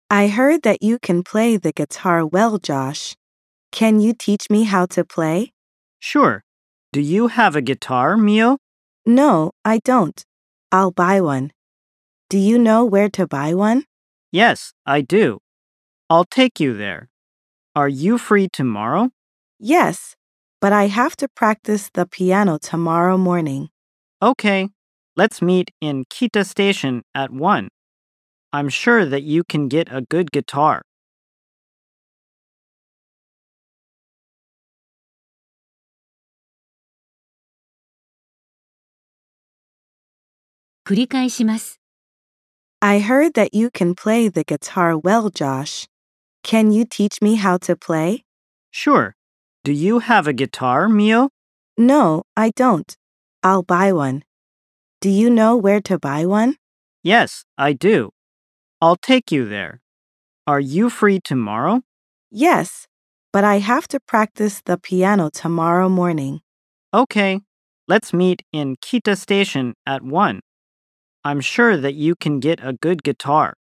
I heard that you can play the guitar well, Josh. Can you teach me how to play? Sure. Do you have a guitar, Mio? No, I don't. I'll buy one. Do you know where to buy one? Yes, I do. I'll take you there. Are you free tomorrow? Yes, but I have to practice the piano tomorrow morning. Okay. Let's meet in Kita Station at 1. I'm sure that you can get a good guitar. 繰り返します。 I heard that you can play the guitar well, Josh. Can you teach me how to play? Sure. Do you have a guitar, Mio? No, I don't. I'll buy one. Do you know where to buy one? Yes, I do. I'll take you there. Are you free tomorrow? Yes, but I have to practice the piano tomorrow morning. Okay. Let's meet in Kita Station at 1. I'm sure that you can get a good guitar.